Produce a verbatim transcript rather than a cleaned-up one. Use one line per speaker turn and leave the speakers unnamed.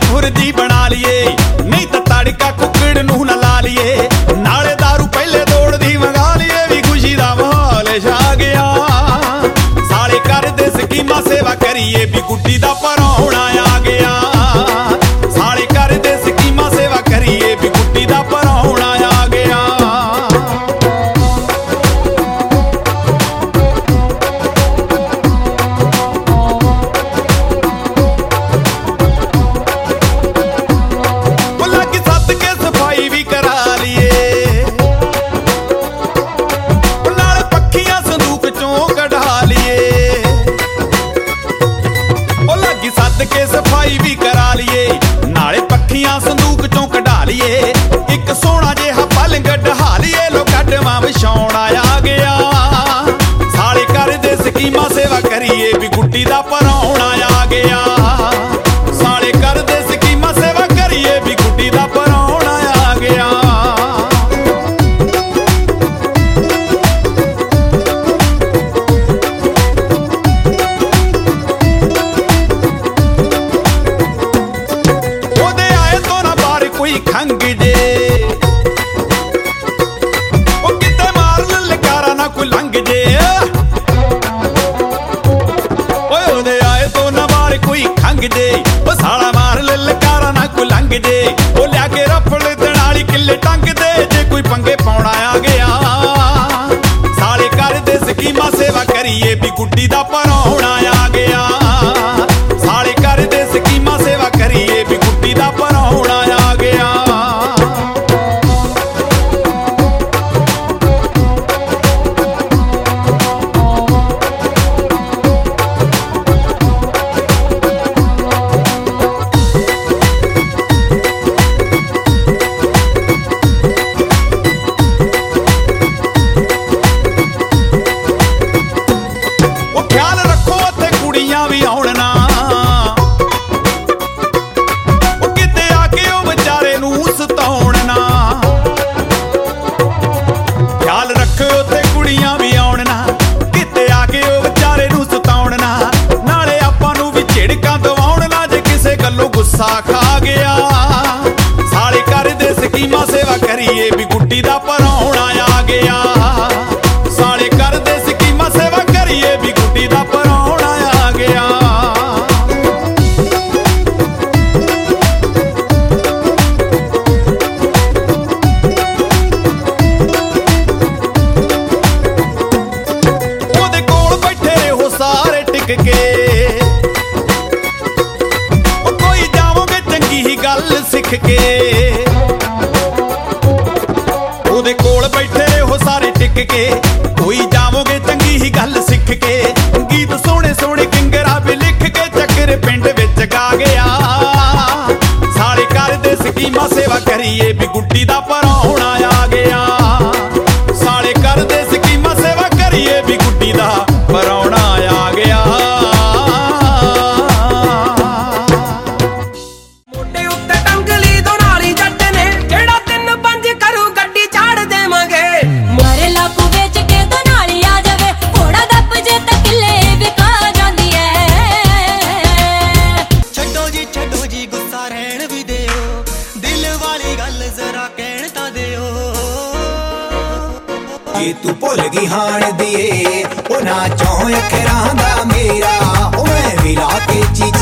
फुरजी बना लिए, नहीं तो तड़का कुकड़ नूं ना ला लिए। नाले दारू पहले दौड़ दी मंगा लिए, भी खुशी दा माहौल छा गया। साले करदे स्कीमां सेवा करिए, भी गुड्डी दा परौणा आ गया। साले करदे स्कीमां सेवा करिए, भी गुड्डी दा परौणा आ गया। सफाई भी करा लिए, नाले पखियां संदूक चों कढा लिए। एक सोहना जिहा पलंग ढहा लिए, लो कदमां विछाउण आ गया। साले करदे स्कीमां सेवा करिए, भी गुड्डी दा परौणा आ गया। साले करदे स्कीमां सेवा करिए, भी गुड्डी दा परौणा आ गया। खंग जे ओ किते मार ललकारा ना कोई लंघ जे। ओए ओदे आए तो ना मार कोई खंग जे, ओ साला मार ललकारा ना कोई लंघ जे। ओ लिया के रफड़ दनाली किले टंग दे, जे कोई पंगे पाउणा आ गया। साले करदे स्कीमां सेवा करिए, भी गुड्डी दा परौणा आ गया। साले करदे स्कीमां सेवा करिए, भी गुड्डी दा परौणा आ गया। गुस्सा खा गया। साले करदे स्कीमां सेवा करिए, भी गुड्डी दा परौणा आ गया। साले करदे स्कीमां सेवा करिए, भी गुड्डी दा परौणा आ गया। ओदे कोल बैठे रहो सारे टिक के, सिख के। ओदे कोल बैठे रहो सारे टिक के, कोई जावोगे चंगी ही गल सिख के। गीत सोहने सोहने किंगरा भी लिख के, चक्कर पिंड विच गा गया। साले करदे स्कीमां सेवा करिए, भी गुड्डी दा परौणा आ गया। साले करदे स्कीमां सेवा करिए, भी गुड्डी दा परौणा आ गया।
जे तू भुल गई हाण दिए, ओ ना चौं अखरां दा मेरा। ओ मैं भी ला के चीज